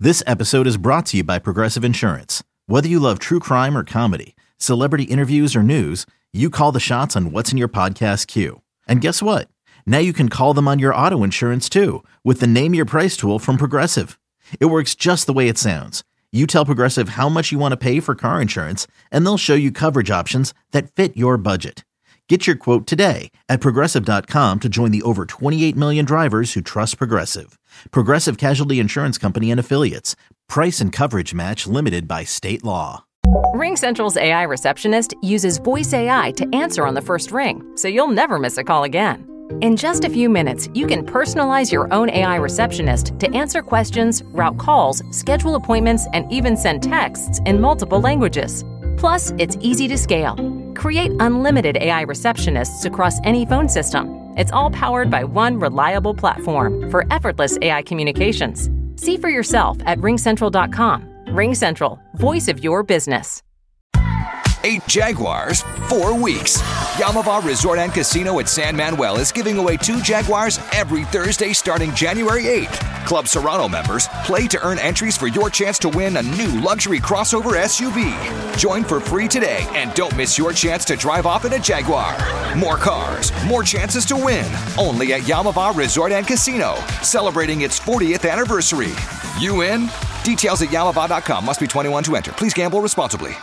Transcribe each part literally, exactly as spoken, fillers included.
This episode is brought to you by Progressive Insurance. Whether you love true crime or comedy, celebrity interviews or news, you call the shots on what's in your podcast queue. And guess what? Now you can call them on your auto insurance too with the Name Your Price tool from Progressive. It works just the way it sounds. You tell Progressive how much you want to pay for car insurance, and they'll show you coverage options that fit your budget. Get your quote today at Progressive dot com to join the over twenty-eight million drivers who trust Progressive. Progressive Casualty Insurance Company and Affiliates. Price and coverage match limited by state law. RingCentral's A I receptionist uses voice A I to answer on the first ring, so you'll never miss a call again. In just a few minutes, you can personalize your own A I receptionist to answer questions, route calls, schedule appointments, and even send texts in multiple languages. Plus, it's easy to scale. Create unlimited A I receptionists across any phone system. It's all powered by one reliable platform for effortless A I communications. See for yourself at ring central dot com. RingCentral, voice of your business. Eight Jaguars, four weeks. Yamava Resort and Casino at San Manuel is giving away two Jaguars every Thursday starting January eighth. Club Serrano members, play to earn entries for your chance to win a new luxury crossover S U V. Join for free today and don't miss your chance to drive off in a Jaguar. More cars, more chances to win. Only at Yamava Resort and Casino, celebrating its fortieth anniversary. You in? Details at yamava dot com. Must be twenty-one to enter. Please gamble responsibly.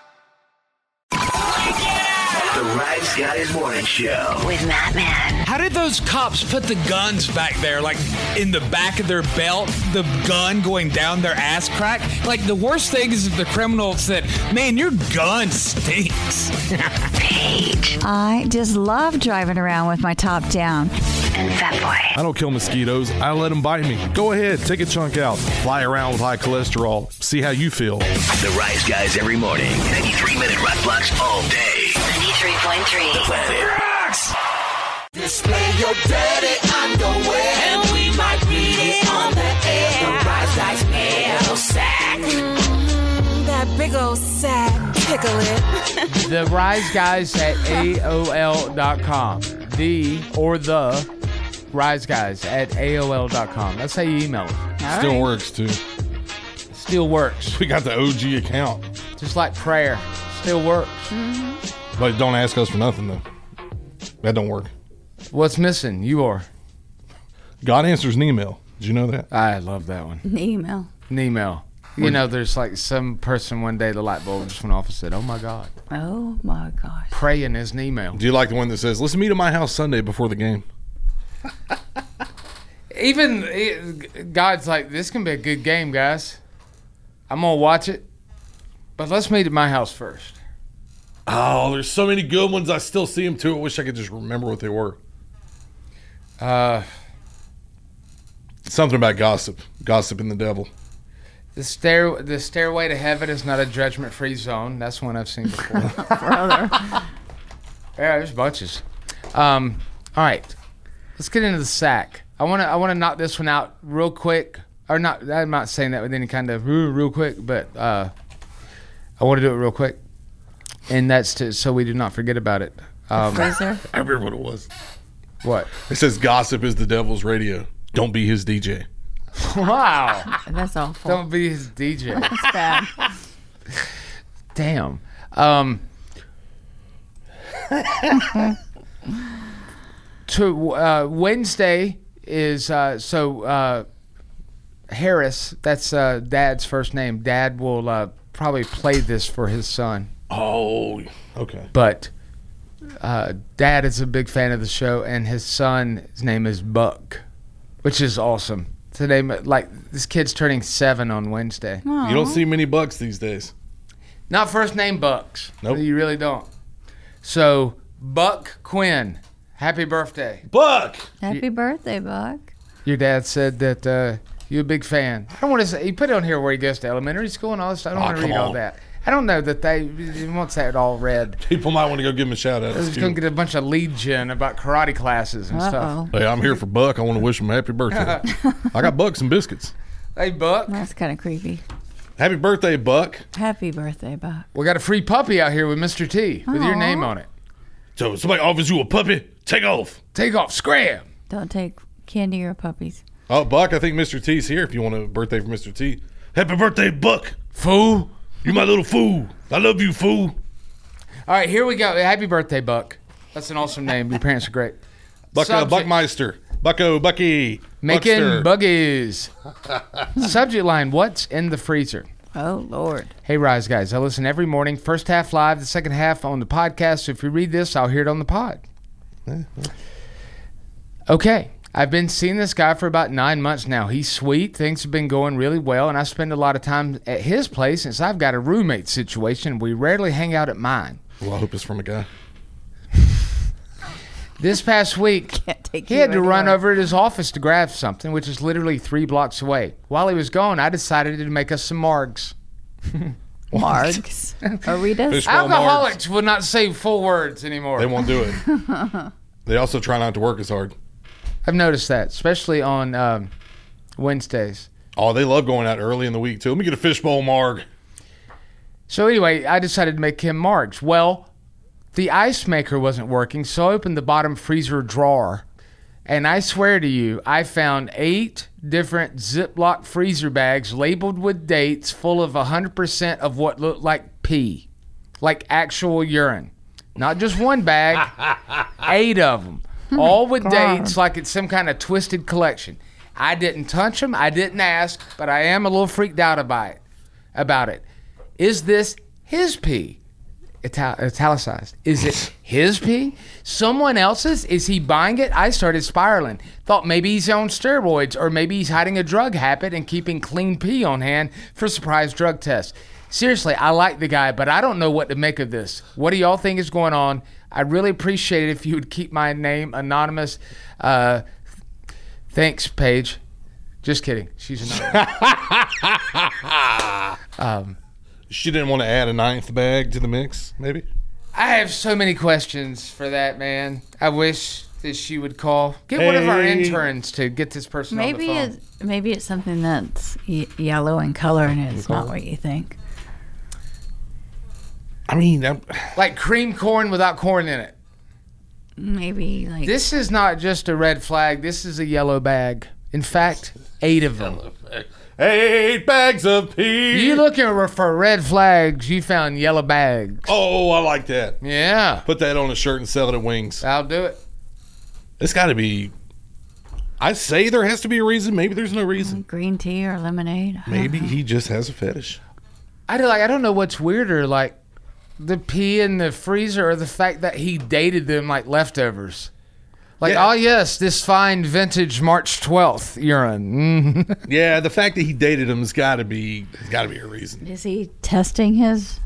The Rise Guys Morning Show with Matt Man. How did those cops put the guns back there, like in the back of their belt, the gun going down their ass crack? Like, the worst thing is if the criminal said, man, your gun stinks. Paige. I just love driving around with my top down. And Fat Boy. I don't kill mosquitoes. I let them bite me. Go ahead, take a chunk out. Fly around with high cholesterol. See how you feel. The Rise Guys every morning. ninety-three minute rock blocks all day. ninety-three point three. The Planet Rocks. Display your dirty underwear, and we might read it on the air. The Rise Guys mail sack. Mm, that big old sack. Tickle it. The Rise Guys at A O L dot com. The or the Rise Guys at A O L dot com. That's how you email us. All Still right. works, too. Still works. We got the O G account. Just like prayer. Still works. Mm-hmm. But don't ask us for nothing, though. That don't work. What's missing? You are. God answers an email. Did you know that? I love that one. An email. An email. You know, there's like some person one day, the light bulb just went off and said, oh, my God. Oh, my gosh. Praying is an email. Do you like the one that says, let's meet at my house Sunday before the game? Even it, God's like, this can be a good game, guys. I'm going to watch it. But let's meet at my house first. Oh, there's so many good ones. I still see them, too. I wish I could just remember what they were. Uh, Something about gossip. Gossip and the devil. The stair, the stairway to heaven is not a judgment-free zone. That's one I've seen before. Brother. Yeah, there's bunches. Um, all right, let's get into the sack. I want to, I want to knock this one out real quick. Or not? I'm not saying that with any kind of real, real quick, but uh, I want to do it real quick, and that's to, so we do not forget about it. Um, I remember what it was. What? It says gossip is the devil's radio. Don't be his D J. Wow. That's awful. Don't be his D J. That's bad. Damn. Um, to uh, Wednesday is uh, so uh, Harris. That's uh, Dad's first name. Dad will uh, probably play this for his son. Oh, okay. But uh, Dad is a big fan of the show, and his son, his name is Buck, which is awesome. Today, like, this kid's turning seven on Wednesday. Aww. You don't see many Bucks these days. Not first name Bucks. Nope. You really don't. So, Buck Quinn, happy birthday. Buck! Happy birthday, Buck. Your dad said that uh, you're a big fan. I don't want to say, he put it on here where he goes to elementary school and all this stuff. I don't Oh, want to read come all on. that. I don't know that they, he wants that all read. People might want to go give him a shout out. They're just going to get a bunch of lead gen about karate classes and Uh-oh. stuff. Hey, I'm here for Buck. I want to wish him a happy birthday. I got Buck some biscuits. Hey, Buck. That's kind of creepy. Happy birthday, Buck. Happy birthday, Buck. We got a free puppy out here with Mister T with your Aw. name on it. So somebody offers you a puppy, take off. Take off, scram. Don't take candy or puppies. Oh, Buck, I think Mister T's here if you want a birthday for Mister T. Happy birthday, Buck. Fool. You my little fool. I love you, fool. All right, here we go. Happy birthday, Buck. That's an awesome name. Your parents are great. Buck, uh, Subject- Buckmeister. Bucko, Bucky. Making Buckster. buggies. Subject line, what's in the freezer? Oh, Lord. Hey, Rise Guys. I listen every morning. First half live, the second half on the podcast. So if you read this, I'll hear it on the pod. Okay. I've been seeing this guy for about nine months now. He's sweet. Things have been going really well, and I spend a lot of time at his place since I've got a roommate situation. We rarely hang out at mine. Well, I hope it's from a guy. This past week, Can't take he you had to run anywhere. over at his office to grab something, which is literally three blocks away. While he was gone, I decided to make us some margs. Margs. Aritas. Fish- Well, Alcoholics will not say full words anymore. They won't do it. They also try not to work as hard. I've noticed that, especially on um, Wednesdays. Oh, they love going out early in the week, too. Let me get a fishbowl marg. So anyway, I decided to make him margs. Well, the ice maker wasn't working, so I opened the bottom freezer drawer. And I swear to you, I found eight different Ziploc freezer bags labeled with dates full of one hundred percent of what looked like pee. Like actual urine. Not just one bag, eight of them. All with dates like it's some kind of twisted collection. I didn't touch them. I didn't ask, but I am a little freaked out about it. About it. Is this his pee? Ital- italicized. Is it his pee? Someone else's? Is he buying it? I started spiraling. Thought maybe he's on steroids, or maybe he's hiding a drug habit and keeping clean pee on hand for surprise drug tests. Seriously, I like the guy, but I don't know what to make of this. What do y'all think is going on? I'd really appreciate it if you would keep my name anonymous. Uh, thanks, Paige. Just kidding. She's anonymous. um, She didn't want to add a ninth bag to the mix, maybe? I have so many questions for that, man. I wish that she would call. Get one of our Hey. interns to get this person Maybe on the phone. it's maybe it's something that's y- yellow in color and it's not what you think. I mean, I'm, Like cream corn without corn in it. Maybe like This is not just a red flag. This is a yellow bag. In fact, eight of them. eight bags of pee. You looking for red flags, you found yellow bags. Oh, I like that. Yeah. Put that on a shirt and sell it at Wings. I'll do it. It's got to be. I say there has to be a reason. Maybe there's no reason. green tea or lemonade. I don't Maybe know. he just has a fetish. I don't like. I don't know what's weirder, like the pee in the freezer or the fact that he dated them like leftovers. Like, Yeah. oh yes, this fine vintage March twelfth urine. Mm. Yeah, the fact that he dated him has got to be. Has got to be a reason. Is he testing his?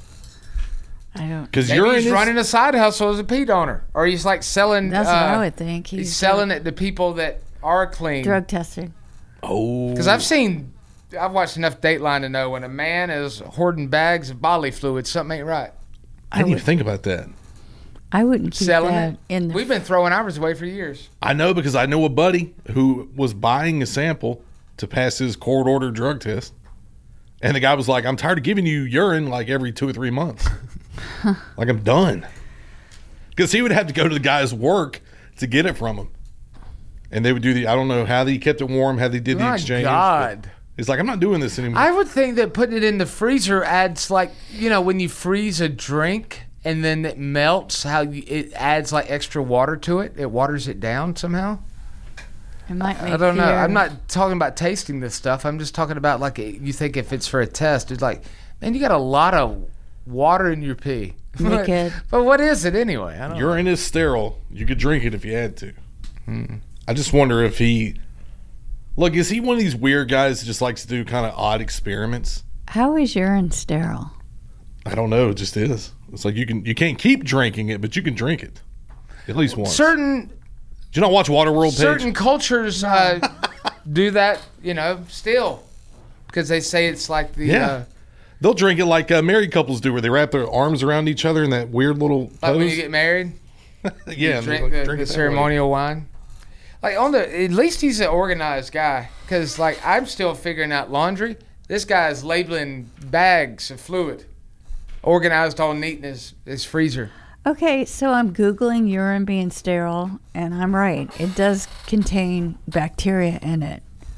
I don't. Because Maybe you're he's running a side hustle as a pee donor, or he's like selling. That's uh, what I would think. He's, He's selling it to people that are clean. drug testing. Oh. Because I've seen, I've watched enough Dateline to know when a man is hoarding bags of bodily fluid, something ain't right. I didn't even think about that. I wouldn't keep Selling that it. in the. We've been throwing ours away for years. I know because I know a buddy who was buying a sample to pass his court order drug test. And the guy was like, I'm tired of giving you urine like every two or three months. Like, I'm done. Because he would have to go to the guy's work to get it from him. And they would do the, I don't know how they kept it warm, how they did the My exchange. God. He's like, I'm not doing this anymore. I would think that putting it in the freezer adds like, you know, when you freeze a drink and then it melts, how you, it adds like extra water to it. It waters it down somehow. It might make I don't know. your- I'm not talking about tasting this stuff. I'm just talking about like you think if it's for a test, it's like, man, you got a lot of water in your pee. Make it- But what is it anyway? I don't know. Urine is sterile. You could drink it if you had to. Hmm. I just wonder if he, look, is he one of these weird guys that just likes to do kind of odd experiments? How is urine sterile? I don't know. It just is. It's like you can you can't keep drinking it, but you can drink it at least once. Certain Did you not watch Waterworld, Paige? certain cultures uh, do that, you know, still because they say it's like the Yeah. uh, They'll drink it like uh, married couples do, where they wrap their arms around each other in that weird little pose. like when you get married. yeah, You and drink like, the, drink the it that way. ceremonial wine. Like on the, at least he's an organized guy. Cause like I'm still figuring out laundry. This guy is labeling bags of fluid, organized all neat in his, his freezer. Okay, so I'm Googling urine being sterile, and I'm right. It does contain bacteria in it.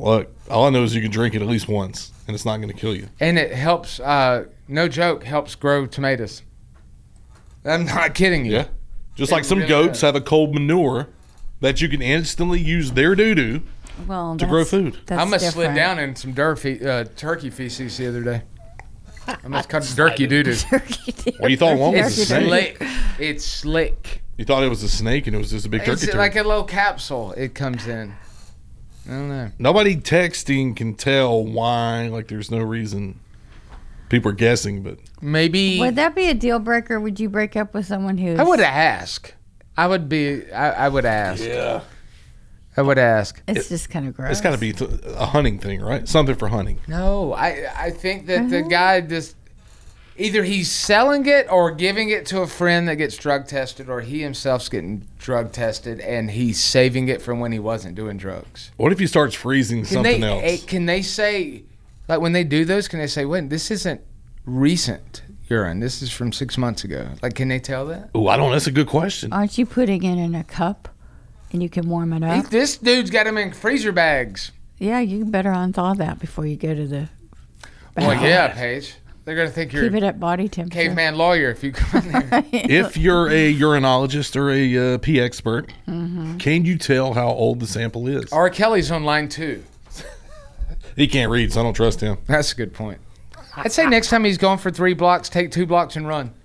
Look, all I know is you can drink it at least once, and it's not going to kill you. And it helps, uh, no joke, helps grow tomatoes. I'm not kidding you. Yeah. Just It like some really goats does. have a cold manure that you can instantly use their doo-doo Well, to grow that's- food. That's I almost slid different. down in some dur- fe- uh, turkey feces the other day. I almost cut turkey doo-doo. Well, you thought one was It's a snake. slick. It's slick. You thought it was a snake and it was just a big turkey It's turd. like a little capsule. It comes in. I don't know. Nobody texting can tell why. Like, there's no reason. People are guessing, but Maybe Would that be a deal breaker? Would you break up with someone who's... I would ask. I would be. I, I would ask. yeah, I would ask. It's just kind of gross. it's got to be t- a hunting thing, right? Something for hunting. No, I I think that the guy just either he's selling it or giving it to a friend that gets drug tested, or he himself's getting drug tested and he's saving it from when he wasn't doing drugs. What if he starts freezing Can something they else? eh, can they say, like when they do those, can they say, wait, this isn't recent urine, this is from six months ago? Like, can they tell that? Oh, I don't know. That's a good question. Aren't you putting it in a cup and you can warm it He, up? this dude's got them in freezer bags. Yeah, you better unthaw that before you go to the Well, bathroom. yeah, Paige. They're gonna think you're Keep it a at body temperature. caveman lawyer if you come in there. If you're a urinologist or a uh, pee expert, Mm-hmm. can you tell how old the sample is? R. Kelly's on line two. He can't read, so I don't trust him. That's a good point. I'd say next time he's going for three blocks, take two blocks and run.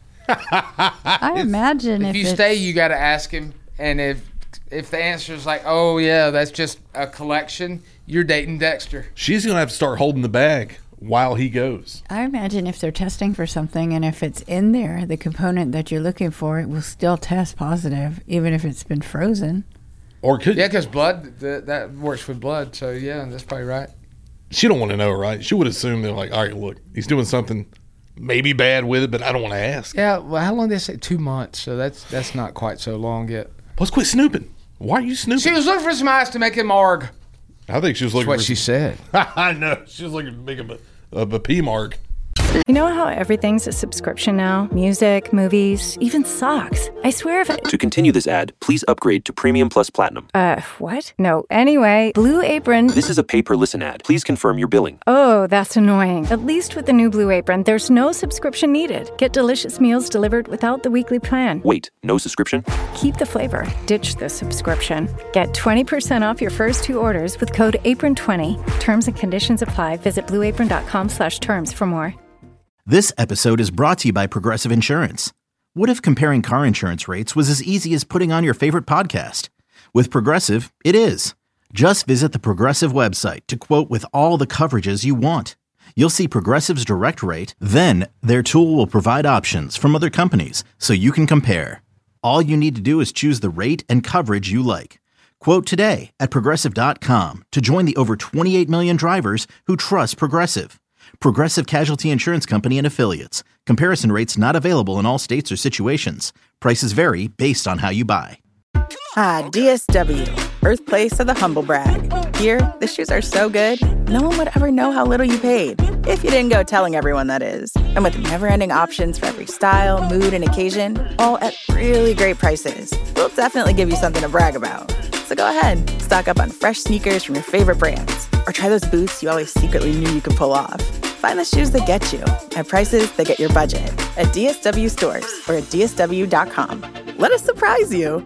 I imagine If if, you it's- stay, you got to ask him. And if if the answer is like, oh, yeah, that's just a collection, you're dating Dexter. She's gonna have to start holding the bag while he goes. I imagine if they're testing for something and if it's in there, the component that you're looking for, it will still test positive, even if it's been frozen. Or could Yeah, because blood, th- that works with blood. So, yeah, that's probably right. she don't want to know, right? She would assume they're like, all right, look, he's doing something maybe bad with it, but I don't want to ask. Yeah, well, how long did they say? Two months. So that's that's not quite so long yet. Let's quit snooping. Why are you snooping? She was looking for some ice to make it marg. I think she was That's looking what for she said. I know. She was looking to make him a, a, a pee mark. You know how everything's a subscription now? Music, movies, even socks. I swear if I... To continue this ad, please upgrade to Premium Plus Platinum. Uh, what? No. Anyway, Blue Apron... This is a pay-per-listen ad. Please confirm your billing. Oh, that's annoying. At least with the new Blue Apron, there's no subscription needed. Get delicious meals delivered without the weekly plan. Wait, no subscription? Keep the flavor. Ditch the subscription. Get twenty percent off your first two orders with code apron twenty. Terms and conditions apply. Visit blueapron.com slash terms for more. This episode is brought to you by Progressive Insurance. What if comparing car insurance rates was as easy as putting on your favorite podcast? With Progressive, it is. Just visit the Progressive website to quote with all the coverages you want. You'll see Progressive's direct rate, then their tool will provide options from other companies so you can compare. All you need to do is choose the rate and coverage you like. Quote today at Progressive dot com to join the over twenty-eight million drivers who trust Progressive. Progressive Casualty Insurance Company and Affiliates. Comparison rates not available in all states or situations. Prices vary based on how you buy. Ah, D S W, birthplace of the humble brag. Here, the shoes are so good, no one would ever know how little you paid. If you didn't go telling everyone, that is. And with never-ending options for every style, mood, and occasion, all at really great prices, we'll definitely give you something to brag about. So go ahead, stock up on fresh sneakers from your favorite brands, or try those boots you always secretly knew you could pull off. Find the shoes that get you at prices that get your budget at D S W stores or at D S W dot com. Let us surprise you.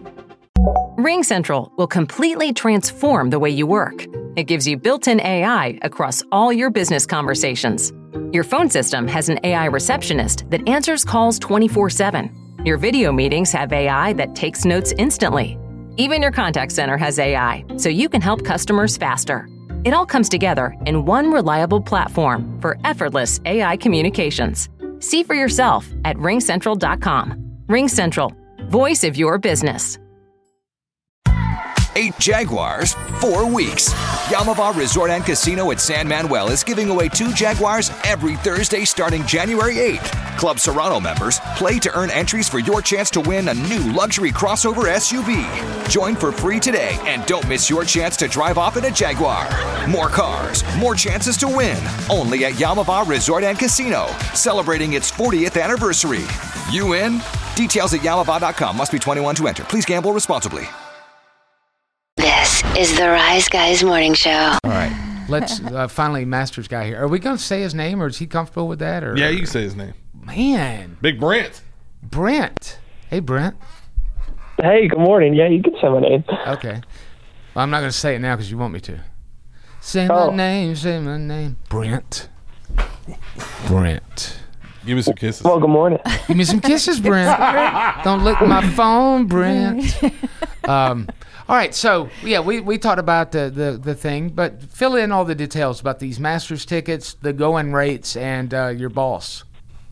Ring Central will completely transform the way you work. It gives you built-in A I across all your business conversations. Your phone system has an A I receptionist that answers calls twenty-four seven. Your video meetings have A I that takes notes instantly. Even your contact center has A I, so you can help customers faster. It all comes together in one reliable platform for effortless A I communications. See for yourself at ring central dot com. Ring Central, voice of your business. Eight Jaguars, four weeks. Yamava Resort and Casino at San Manuel is giving away two Jaguars every Thursday starting January eighth. Club Serrano members play to earn entries for your chance to win a new luxury crossover S U V. Join for free today and don't miss your chance to drive off in a Jaguar. More cars, more chances to win. Only at Yamava Resort and Casino, celebrating its fortieth anniversary. You in? Details at yamava dot com. Must be twenty-one to enter. Please gamble responsibly. This is the Rise Guys Morning Show. All right. let's uh, finally Masters guy here. Are we going to say his name, or is he comfortable with that? Or Yeah, you can say his name. Man, Big Brent. Brent. Hey, Brent. Hey, good morning. Yeah, you can say my name. Okay. Well, I'm not going to say it now because you want me to. Say Oh. my name. Say my name. Brent. Brent. Give me some kisses. Well, good morning. Give me some kisses, Brent. Don't lick my phone, Brent. Um, all right, so yeah, we, we talked about the, the, the thing, but fill in all the details about these Masters tickets, the going rates, and uh, your boss.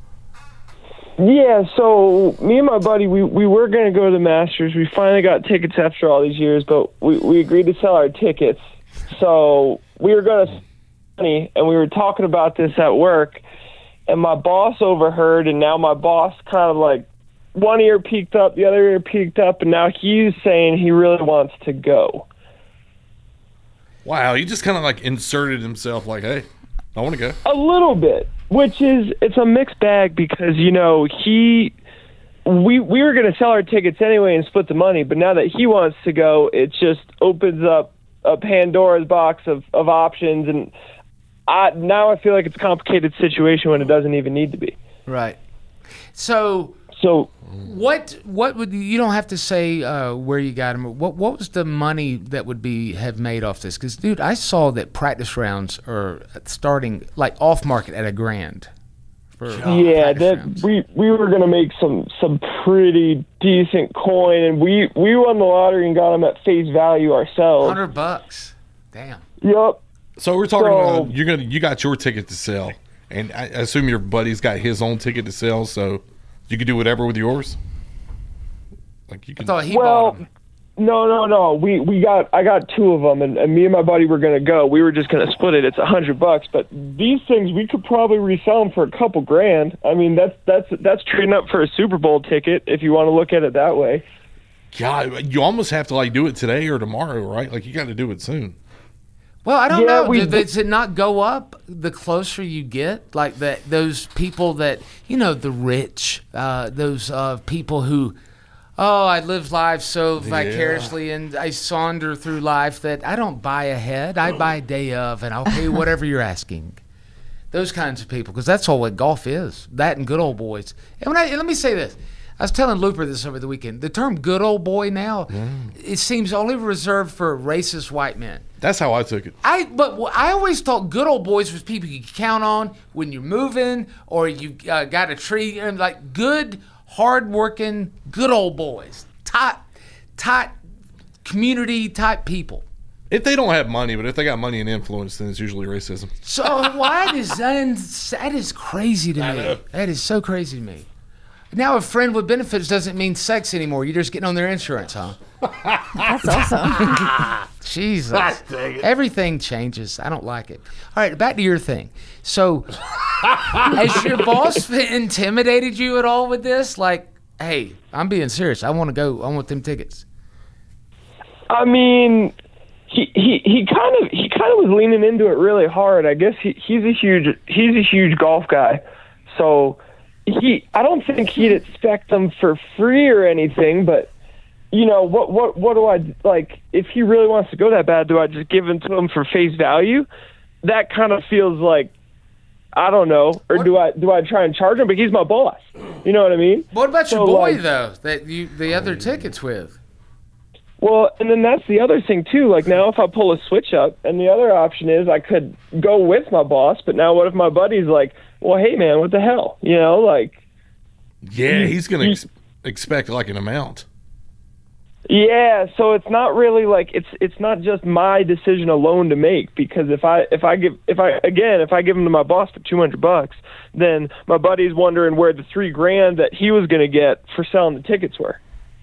Yeah, so me and my buddy, we, we were going to go to the Masters. We finally got tickets after all these years, but we, we agreed to sell our tickets. So we were going to money, and we were talking about this at work, and my boss overheard, and now my boss kind of like one ear peeked up, the other ear peeked up, and now he's saying he really wants to go. Wow, he just kind of like inserted himself like, hey, I want to go. A little bit, which is, it's a mixed bag because, you know, he, we we were going to sell our tickets anyway and split the money, but now that he wants to go, it just opens up a Pandora's box of, of options, and I now I feel like it's a complicated situation when it doesn't even need to be. Right. So, so what what would you don't have to say uh, where you got him? What what was the money that would be have made off this? Because dude, I saw that practice rounds are starting like off market at a grand. For yeah, that we we were gonna make some some pretty decent coin, and we we won the lottery and got them at face value ourselves. Hundred bucks. Damn. Yep. So we're talking So- about you're gonna you got your ticket to sell, and I assume your buddy's got his own ticket to sell, so you could do whatever with yours. Like you could. I thought he well, bought them. no, no, no. We we got I got two of them, and, and me and my buddy were gonna go. We were just gonna split it. It's a hundred bucks, but these things we could probably resell them for a couple grand. I mean, that's that's that's trading up for a Super Bowl ticket if you want to look at it that way. God, you almost have to like do it today or tomorrow, right? Like you got to do it soon. Well, I don't Yeah, know. we- Does does it not go up the closer you get? Like that, those people that you know, the rich, uh, those uh, people who, oh, I live life so vicariously, and I saunter through life that I don't buy ahead. I buy day of, and I'll pay whatever you're asking. Those kinds of people, because that's all what golf is. That and good old boys. And when I, and let me say this. I was telling Looper this over the weekend. The term good old boy now, it seems only reserved for racist white men. That's how I took it. I but wh- I always thought good old boys was people you could count on when you're moving or you uh, got a tree, and like good, hardworking, good old boys, tight, tight community type people. If they don't have money, but if they got money and influence, then it's usually racism. So why does that? That is crazy to I me. know. That is so crazy to me. Now a friend with benefits doesn't mean sex anymore. You're just getting on their insurance, huh? That's awesome. Jesus. God dang it. Everything changes. I don't like it. All right, back to your thing. So, has your boss intimidated you at all with this? Like, hey, I'm being serious. I want to go. I want them tickets. I mean, he, he he kind of he kind of was leaning into it really hard. I guess he he's a huge he's a huge golf guy, so he I don't think he'd expect them for free or anything. But you know what what what do I like? If he really wants to go that bad, do I just give them to him for face value? That kind of feels like, I don't know, or do I do I try and charge him? But he's my boss. You know what I mean? What about So, your boy like- though? That you the other tickets with? Well, and then that's the other thing too. Like now, if I pull a switch up, and the other option is I could go with my boss. But now, what if my buddy's like, "Well, hey man, what the hell?" You know, like. Yeah, he's gonna ex- expect like an amount. Yeah, so it's not really like it's it's not just my decision alone to make, because if I if I give if I again if I give him to my boss for two hundred bucks, then my buddy's wondering where the three grand that he was going to get for selling the tickets were.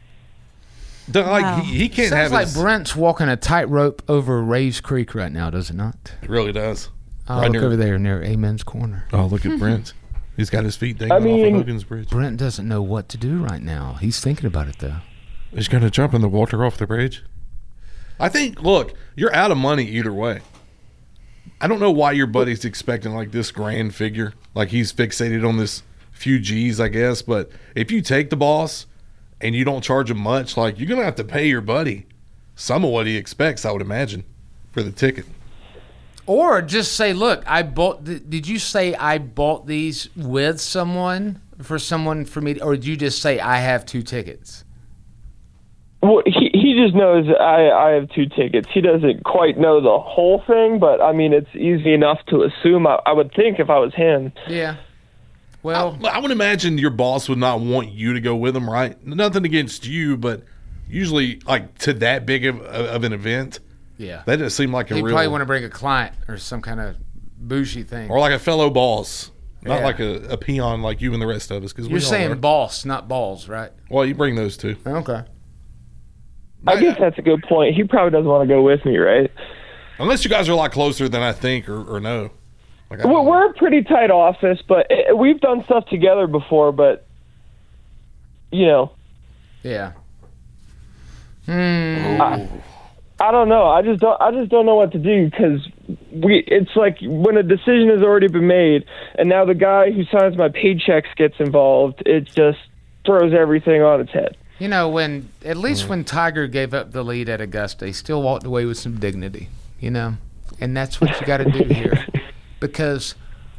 The- Like he, he can't Sounds have like his, Brent's walking a tightrope over Raves Creek right now, does it not? It really does. Oh, Right look near- over there near Amen's corner. Oh, look at Brent. He's got his feet dangling I mean- off of Hogan's Bridge. Brent doesn't know what to do right now. He's thinking about it though. He's going to jump in the water off the bridge. I think, look, you're out of money either way. I don't know why your buddy's expecting like this grand figure. Like he's fixated on this few G's, I guess. But if you take the boss and you don't charge him much, like you're going to have to pay your buddy some of what he expects, I would imagine, for the ticket. Or just say, look, I bought. Th- did you say I bought these with someone for someone for me, to, or did you just say I have two tickets? Well, he he just knows I I have two tickets. He doesn't quite know the whole thing, but I mean, it's easy enough to assume. I, I would think if I was him. Yeah. Well, I, I would imagine your boss would not want you to go with him, right? Nothing against you, but usually, like to that big of, of an event. Yeah, that doesn't seem like a He'd real. probably want to bring a client or some kind of bougie thing, or like a fellow boss, not Yeah. like a, a peon like you and the rest of us. Because you're saying boss, not balls, right? Well, you bring those two. Okay. I guess that's a good point. He probably doesn't want to go with me, right? Unless you guys are a lot closer than I think, or, or no. Like I Well, we're a pretty tight office, but it, we've done stuff together before. But you know, Yeah. Hmm. I, I don't know. I just don't. I just don't know what to do because we. It's like when a decision has already been made, and now the guy who signs my paychecks gets involved. It just throws everything on its head. You know, when at least when Tiger gave up the lead at Augusta, he still walked away with some dignity. You know, and that's what you got to do here, because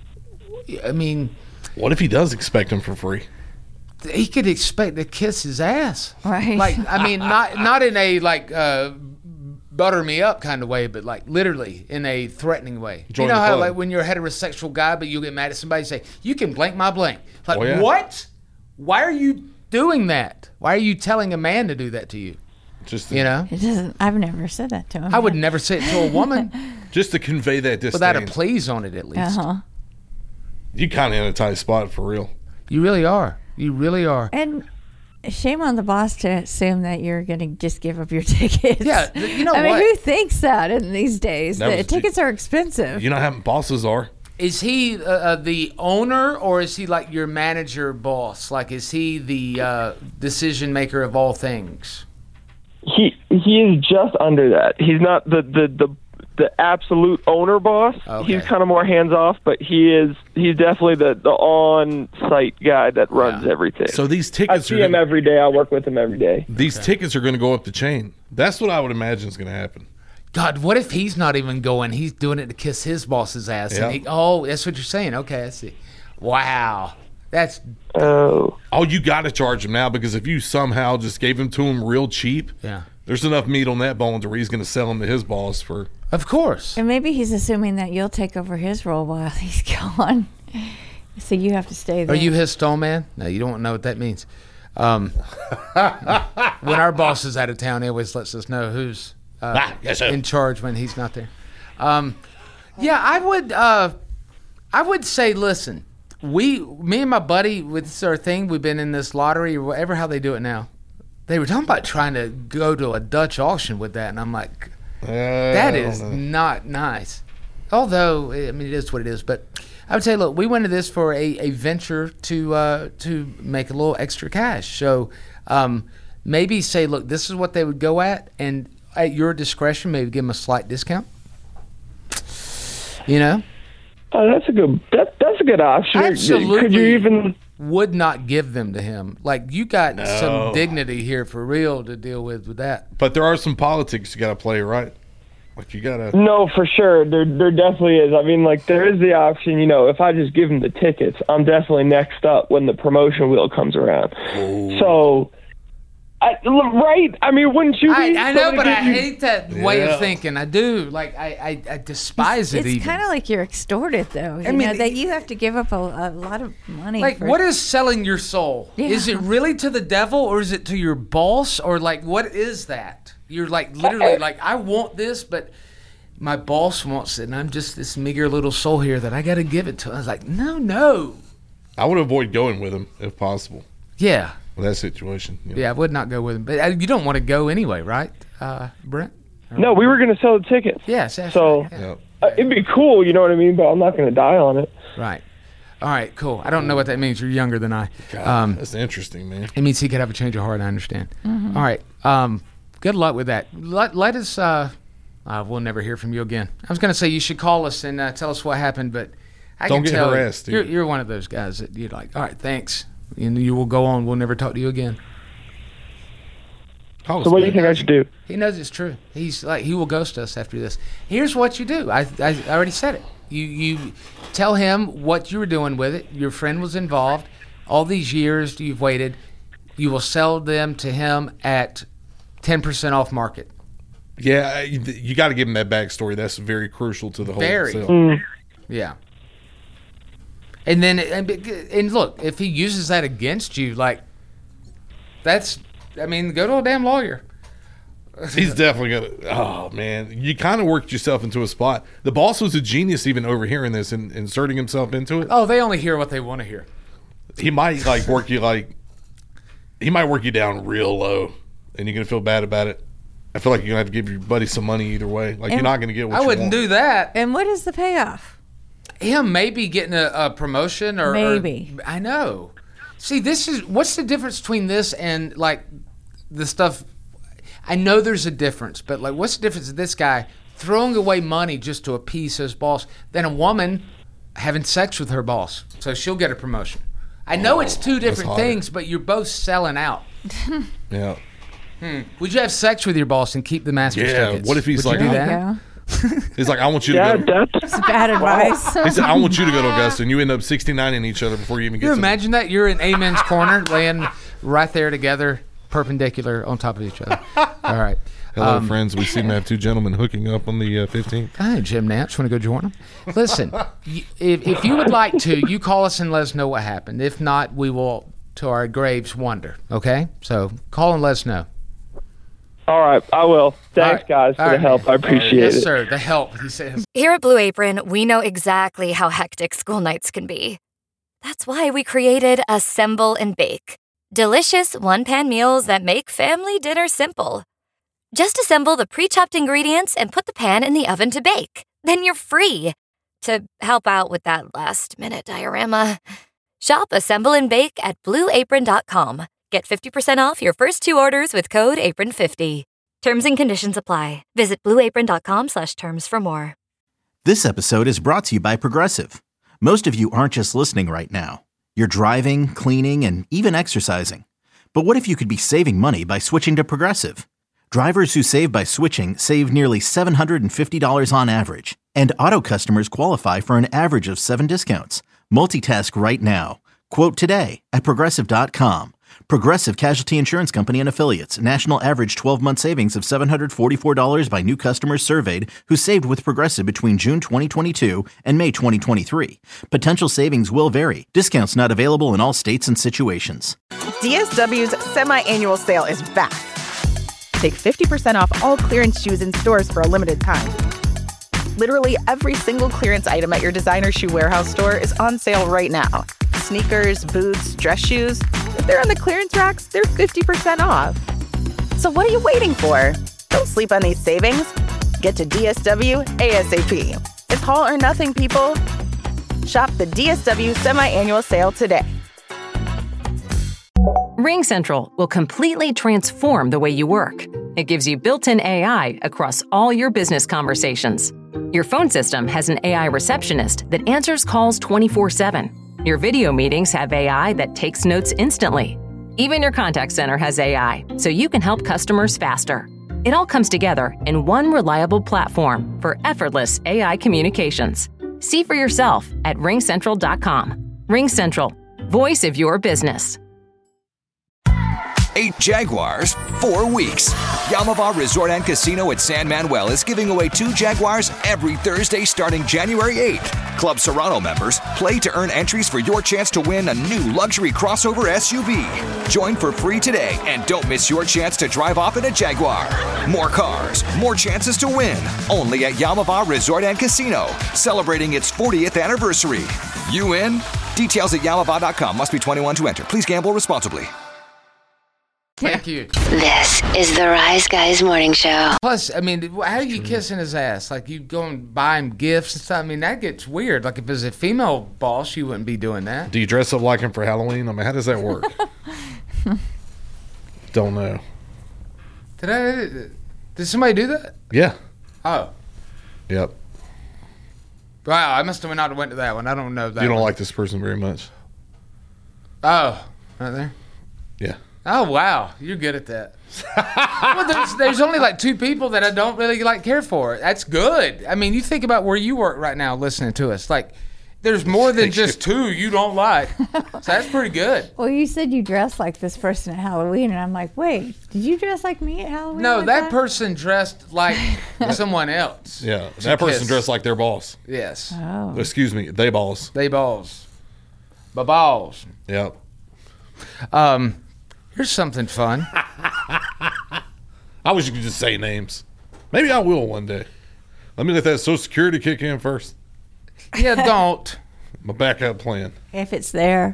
I mean, what if he does expect him for free? He could expect to kiss his ass, right? Like, I mean, not not in a like uh, butter me up kind of way, but like literally in a threatening way. Join you know the how club. like when you're a heterosexual guy, but you get mad at somebody and say, "You can blank my blank." Like, Oh, yeah. what? Why are you doing that? Why are you telling a man to do that to you? Just you know, It doesn't. I've never said that to him. I would never say it to a woman just to convey that disdain. without a please on it at least. Uh huh. You kind of in a tight spot for real. You really are. You really are. And shame on the boss to assume that you're going to just give up your tickets. Yeah, th- you know I mean, what? who thinks that in these days? That The was- tickets are expensive. You know how bosses are. Is he uh, uh, the owner, or is he like your manager boss? Like, is he the uh, decision maker of all things? He he is just under that. He's not the the the, the absolute owner boss. Okay. He's kind of more hands off, but he is he's definitely the the on site guy that runs everything. So these I tickets see are him gonna, every day. I work with him every day. these tickets are going to go up the chain. That's what I would imagine is going to happen. God, what if he's not even going? He's doing it to kiss his boss's ass. Yeah. And he, oh, that's what you're saying. Okay, I see. Wow. That's Oh. Oh, you got to charge him now because if you somehow just gave him to him real cheap, yeah. there's enough meat on that bone to where he's going to sell him to his boss for. Of course. And maybe he's assuming that you'll take over his role while he's gone. So you have to stay there. Are you his stall man? No, you don't know what that means. Um, when our boss is out of town, he always lets us know who's uh, Ah, yes, sir. in charge when he's not there. Um, yeah, I would. Uh, I would say, listen, we, me and my buddy, with this our thing. We've been in this lottery or whatever how they do it now. They were talking about trying to go to a Dutch auction with that, and I'm like, that is not nice. Although, I mean, it is what it is. But I would say, look, we went into this for a, a venture to uh, to make a little extra cash. So um, maybe say, look, this is what they would go at, and at your discretion, maybe give them a slight discount. You know? Oh, that's a good. That that's a good option. Absolutely. Could you even? Would not give them to him. Like, you got No. some dignity here for real to deal with with that. But there are some politics you got to play, right? Like you got to. No, for sure. There, there definitely is. I mean, like, there is the option, you know, if I just give him the tickets, I'm definitely next up when the promotion wheel comes around. So, I, right? I mean, wouldn't you? I, be? I know, Somebody but I gives you- hate that way Yeah. of thinking. I do. Like, I, I, I despise it It's even. kind of like you're extorted, though. You I mean, know, that you have to give up a, a lot of money. Like, for, what is selling your soul? Yeah. Is it really to the devil, or is it to your boss, or like, what is that? You're like literally like, I want this, but my boss wants it, and I'm just this meager little soul here that I got to give it to. I was like, no, no. I would avoid going with him if possible. Yeah, With that situation. you know. yeah, I would not go with him, but uh, you don't want to go anyway, right, uh, Brent? No, we were going to sell the tickets. Yes, that's So, right. Yeah. Yep. uh, it'd be cool, you know what I mean? But I'm not going to die on it. Right. All right, cool. I don't know what that means. You're younger than I. God, Um, that's interesting, man. It means he could have a change of heart. I understand. All right. Um, good luck with that. Let, let us. Uh, uh, we'll never hear from you again. I was going to say you should call us and uh, tell us what happened, but I Don't can get tell harassed, You're, dude. you're one of those guys that you're like, all right, thanks, and you will go on. We'll never talk to you again. So what do you think I should do? He knows it's true. He's like he will ghost us after this. Here's what you do. I I, I already said it. You you tell him what you were doing with it. Your friend was involved. All these years you've waited. You will sell them to him at ten percent off market. Yeah, you, you got to give him that backstory. That's very crucial to the whole Very. sale. Mm. Yeah. And then, and, and look, if he uses that against you, like, that's, I mean, go to a damn lawyer. He's definitely going to, oh, man. You kind of worked yourself into a spot. The boss was a genius even overhearing this and inserting himself into it. Oh, they only hear what they want to hear. He might, like, work you, like, he might work you down real low, and you're going to feel bad about it. I feel like you're going to have to give your buddy some money either way. Like, And you're not going to get what I you wouldn't want. do that. And what is the payoff? Him maybe getting a, a promotion or Maybe. or- I know. See, this is what's the difference between this and like the stuff. I know there's a difference, but like, what's the difference of this guy throwing away money just to appease his boss than a woman having sex with her boss so she'll get a promotion? I know Oh, it's two different harder. things, but you're both selling out. Yeah. Hmm. Would you have sex with your boss and keep the master's Yeah, tickets? what if he's Would like, you do I'm- that? Yeah. He's like, I want you to Yeah, go. that's It's bad advice. He said, I want you to go to Augusta, and you end up sixty-nine in each other before you even get Can you to imagine that? You're in Amen's corner, laying right there together, perpendicular on top of each other. All right. Hello, Um, friends. We seem to have two gentlemen hooking up on the uh, fifteenth. Hi, Jim Nance. Want to go join them? Listen, y- if, if you would like to, you call us and let us know what happened. If not, we will, to our graves, wonder. Okay? So call and let us know. all right. I will. Thanks, right. guys, for All the right, help. I appreciate Yes, it. sir. The help, he says. Here at Blue Apron, we know exactly how hectic school nights can be. That's why we created Assemble and Bake. Delicious one-pan meals that make family dinner simple. Just assemble the pre-chopped ingredients and put the pan in the oven to bake. Then you're free to help out with that last-minute diorama. Shop Assemble and Bake at blue apron dot com. Get fifty percent off your first two orders with code apron fifty. Terms and conditions apply. Visit blue apron dot com slash terms for more. This episode is brought to you by Progressive. Most of you aren't just listening right now. You're driving, cleaning, and even exercising. But what if you could be saving money by switching to Progressive? Drivers who save by switching save nearly seven hundred fifty dollars on average. And auto customers qualify for an average of seven discounts. Multitask right now. Quote today at progressive dot com. Progressive Casualty Insurance Company and Affiliates. National average twelve-month savings of seven hundred forty-four dollars by new customers surveyed who saved with Progressive between June twenty twenty-two and May twenty twenty-three. Potential savings will vary. Discounts not available in all states and situations. D S W's semi-annual sale is back. Take fifty percent off all clearance shoes in stores for a limited time. Literally every single clearance item at your designer shoe warehouse store is on sale right now. Sneakers, boots, dress shoes. If they're on the clearance racks, they're fifty percent off. So what are you waiting for? Don't sleep on these savings. Get to D S W ASAP. It's all or nothing, people. Shop the D S W semi-annual sale today. RingCentral will completely transform the way you work. It gives you built-in A I across all your business conversations. Your phone system has an A I receptionist that answers calls twenty-four seven. Your video meetings have A I that takes notes instantly. Even your contact center has A I, so you can help customers faster. It all comes together in one reliable platform for effortless A I communications. See for yourself at ring central dot com. RingCentral, voice of your business. Eight Jaguars, four weeks. Yamava Resort and Casino at San Manuel is giving away two Jaguars every Thursday starting January eighth. Club Serrano members play to earn entries for your chance to win a new luxury crossover S U V. Join for free today and don't miss your chance to drive off in a Jaguar. More cars, more chances to win. Only at Yamava Resort and Casino, celebrating its fortieth anniversary. You in? Details at yamava dot com. Must be twenty-one to enter. Please gamble responsibly. Thank you. This is the Rise Guys Morning Show. Plus, I mean, how are you kissing his ass? Like, you go and buy him gifts and stuff. I mean, that gets weird. Like, if it was a female boss, you wouldn't be doing that. Do you dress up like him for Halloween? I mean, how does that work? Don't know. Did I? Did somebody do that? Yeah. Oh. Yep. Wow, I must have not went to that one. I don't know that You don't one. like this person very much. Oh, right there? Yeah. Oh wow, you're good at that. Well, there's there's only like two people that I don't really like care for. That's good. I mean, you think about where you work right now, listening to us. Like, there's more than just two you don't like. So that's pretty good. Well, you said you dressed like this person at Halloween, and I'm like, wait, did you dress like me at Halloween? No, like that, that person dressed like someone else. Yeah, that person kiss. dressed like their boss. Yes. Oh. Excuse me, they balls. They balls. Ba balls. Yep. Um, here's something fun. I wish you could just say names. Maybe I will one day. Let me let that Social Security kick in first. Yeah, don't. My backup plan. If it's there.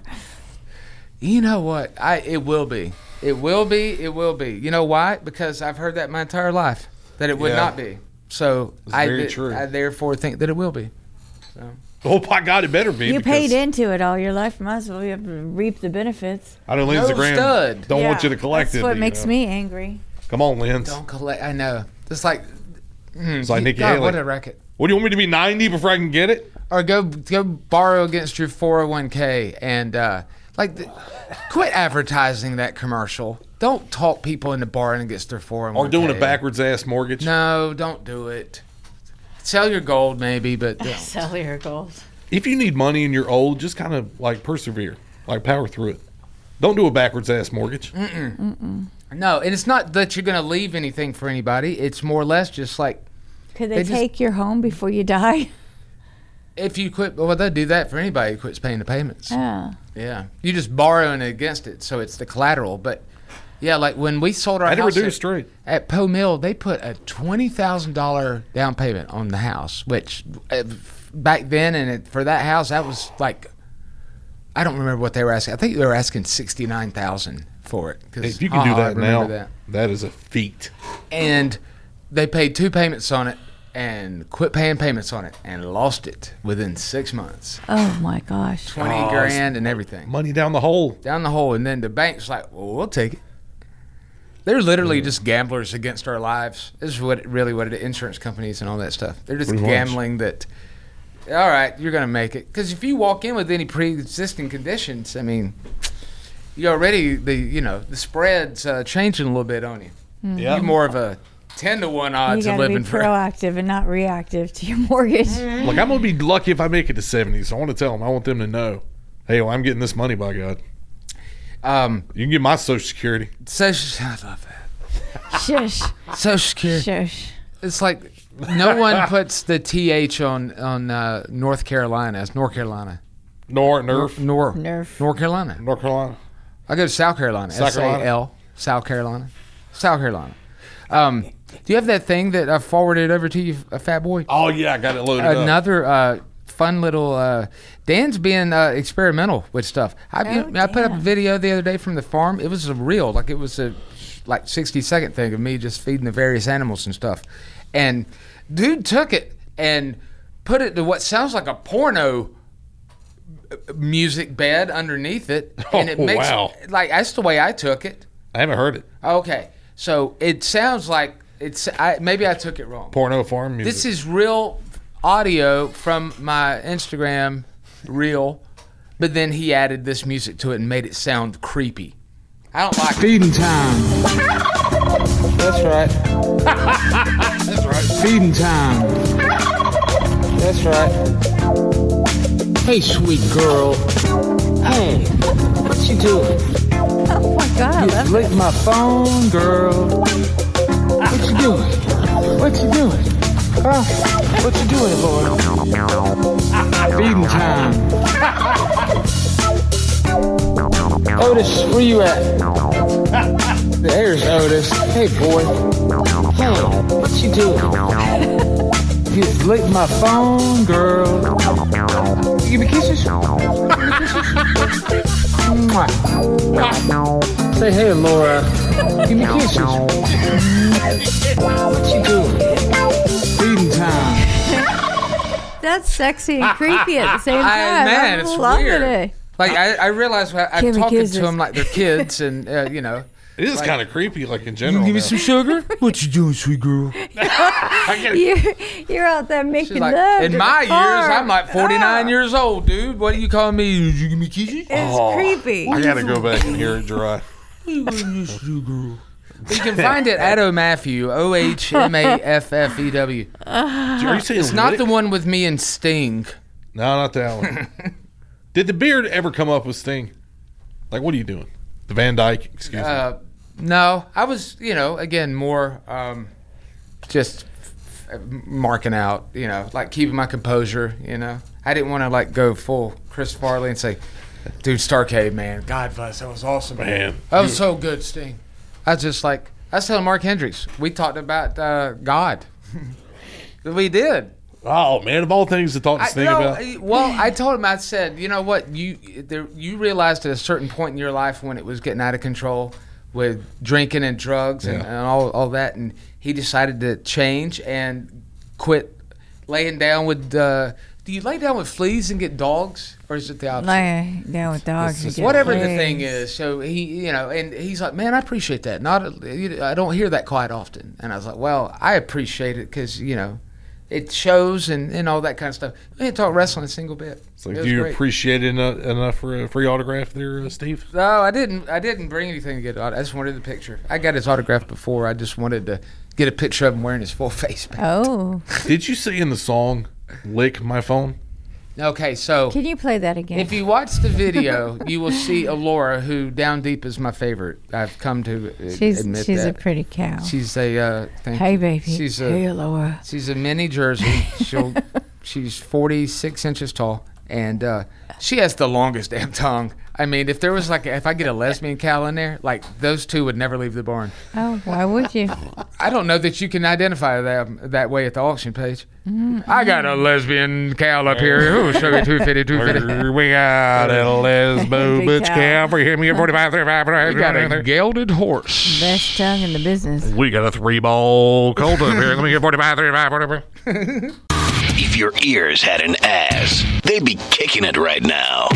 You know what? I it will be. It will be. It will be. You know why? Because I've heard that my entire life that it would Yeah. not be. So It's I, very th- true. I therefore think that it will be. So. Oh my God, it better be. You because paid into it all your life. Might as well you have to reap the benefits. I know Lindsey No Graham stud. don't want Yeah, you to collect that's it. what you makes know. me angry. Come on, Linz. Don't collect. I know. It's like. Mm, It's like Nikki God, Haley. what a racket. What do you want me to be ninety before I can get it? Or go go borrow against your four oh one k and uh, like the, quit advertising that commercial. Don't talk people into borrowing against their four oh one k. Or doing a backwards ass mortgage? No, don't do it. Sell your gold maybe, but don't. Sell your gold. If you need money and you're old, just kind of like persevere, like power through it. Don't do a backwards ass mortgage. Mm-mm. Mm-mm. No, and it's not that you're going to leave anything for anybody. It's more or less just like. Could they, They just- take your home before you die? If you quit, well, they'll do that for anybody who quits paying the payments. Yeah. Yeah. You just borrowing against it, so it's the collateral. But, yeah, like when we sold our I had to house reduce at, straight. at Poe Mill, they put a twenty thousand dollars down payment on the house, which uh, back then, and it, for that house, that was like, I don't remember what they were asking. I think they were asking sixty-nine thousand dollars for it. 'cause, If you can uh-uh, do I that now, remember that. that is a feat. And they paid two payments on it and quit paying payments on it and lost it within six months. Oh my gosh. twenty Oh, grand and everything. Money down the hole. Down the hole. And then the bank's like, well, we'll take it. They're literally just gamblers against our lives. This is what really what it is. Insurance companies and all that stuff. They're just Pretty much. gambling that, all right, you're going to make it. Because if you walk in with any pre-existing conditions, I mean, you already, the you know, the spread's uh, changing a little bit on you. Mhm. You're more of a ten to one odds You of got to be living for. proactive and not reactive to your mortgage. Look, I'm going to be lucky if I make it to seventy, so I want to tell them. I want them to know, hey, well, I'm getting this money, by God. Um, you can get my Social Security. Social, I love that. Shush. Social Security. Shush. It's like no one puts the T H on on uh, North Carolina. It's North Carolina. Nor, Nerf. Nor, Nerf. North Carolina. North Carolina. I go to South Carolina. South S A Carolina. L. South Carolina. South Carolina. Um, do you have that thing that I forwarded over to you, a Fat Boy? Oh, yeah, I got it loaded up. Another uh, fun little. Uh, Dan's being uh, experimental with stuff. I, Oh, I put up a Dan. video the other day from the farm. It was a reel, like it was a like sixty second thing of me just feeding the various animals and stuff. And dude took it and put it to what sounds like a porno music bed underneath it, and it Oh, makes wow. like that's the way I took it. I haven't heard it. Okay, so it sounds like it's. I, maybe I took it wrong. Porno farm music. This is real audio from my Instagram reel, but then he added this music to it and made it sound creepy. I don't like Feeding time. That's right. That's right. Feeding time. That's right. Hey, sweet girl. Hey, what you doing? Oh my God, I You love licked my phone, girl. What you doing? What you doing? Huh? What you doing, Lord? Feeding time. Otis, where you at? There's Otis. Hey, boy. Hey, what you doing? You licked my phone, girl. You give me kisses? Give me kisses? Mwah. Say hey, Laura. Give me kisses. What you doing? Feeding time. That's sexy and creepy at the same I, time. man, I it's love weird. it. Like I, I realize I, I'm Give me talking kisses. to them like they're kids, and uh, you know. It is like, kind of creepy, like in You general. give me now. some sugar? What you doing, sweet girl? You're, you're out there making She's like, love. in to my the years, farm. I'm like forty-nine Oh, years old, dude. What are you calling me? Did you give me kisses? It's creepy. I gotta go back and hear it dry. You can find it at O'Matthew, O H M A F F E W. Are you saying It's not Riddick? the one with me and Sting. No, not that one. Did the beard ever come up with Sting? Like, what are you doing? The Van Dyke, excuse me. Uh, no, I was, you know, again, more um, just f- marking out, you know, like keeping my composure, you know. I didn't want to, like, go full Chris Farley and say, dude, Starcade, man, God bless, that was awesome. Man. That was so good, Sting. I was just like, I was telling Mark Hendricks, we talked about uh, God. We did. Oh, man, of all things to talk to I, Sting no, about. I- Well, I told him, I said, you know what, you there, you realized at a certain point in your life when it was getting out of control with drinking and drugs and, Yeah. and all, all that, and he decided to change and quit laying down with, uh, do you lay down with fleas and get dogs, or is it the opposite? Lay down with dogs. and get Whatever the fleas. thing is. So he, you know, and he's like, man, I appreciate that. Not, I don't hear that quite often. And I was like, well, I appreciate it because, you know, it shows and, and all that kind of stuff. We didn't talk wrestling a single bit. It's like, It do was you great. appreciate it enough, enough for a free autograph there, uh, Steve? No, I didn't. I didn't bring anything to get. I just wanted the picture. I got his autograph before. I just wanted to get a picture of him wearing his full face paint. Oh. Did you see in the song "Lick My Phone"? Okay, so Can you play that again? if you watch the video, you will see Alora, who down deep is my favorite. I've come to uh, She's admit she's that. a pretty cow. She's a uh, thank Hey, you. baby. She's a Hey, Laura. she's a mini Jersey. She'll she's forty-six inches tall, and uh, she has the longest damn tongue. I mean, if there was like if I get a lesbian cow in there, like those two would never leave the barn. Oh, why would you? I don't know that you can identify them that way at the auction page. Mm. I got a lesbian cow up here. Ooh, sugar two fifty, two fifty. We got a lesbo Big butch cow. cow for him. We got forty-five, thirty-five, We got a gelded horse. Best tongue in the business. We got a three ball colt up here. Let me get forty-five, thirty-five, forty-five. If your ears had an ass, they'd be kicking it right now.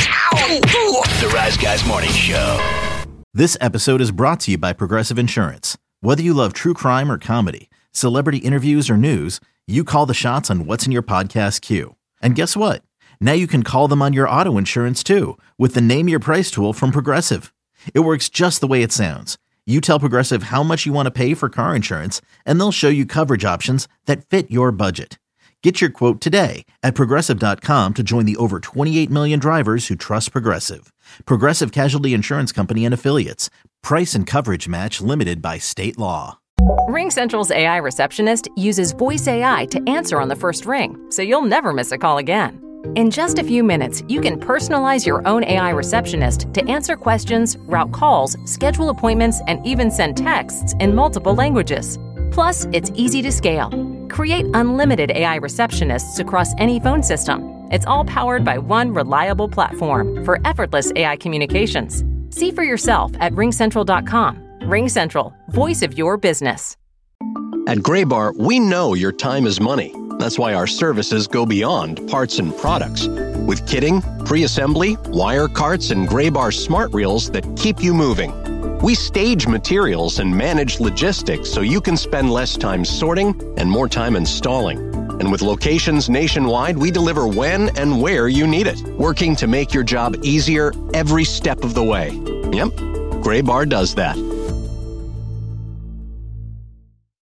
The Rise Guys Morning Show. This episode is brought to you by Progressive Insurance. Whether you love true crime or comedy, celebrity interviews or news, you call the shots on what's in your podcast queue. And guess what? Now you can call them on your auto insurance too with the Name Your Price tool from Progressive. It works just the way it sounds. You tell Progressive how much you want to pay for car insurance, and they'll show you coverage options that fit your budget. Get your quote today at Progressive dot com to join the over twenty-eight million drivers who trust Progressive. Progressive Casualty Insurance Company and Affiliates. Price and coverage match limited by state law. RingCentral's A I receptionist uses voice A I to answer on the first ring, so you'll never miss a call again. In just a few minutes, you can personalize your own A I receptionist to answer questions, route calls, schedule appointments, and even send texts in multiple languages. Plus, it's easy to scale. Create unlimited A I receptionists across any phone system. It's all powered by one reliable platform for effortless A I communications. See for yourself at ring central dot com. RingCentral, voice of your business. At Graybar, we know your time is money. That's why our services go beyond parts and products. With kitting, pre-assembly, wire carts, and Graybar smart reels that keep you moving. We stage materials and manage logistics so you can spend less time sorting and more time installing. And with locations nationwide, we deliver when and where you need it, working to make your job easier every step of the way. Yep, Graybar does that.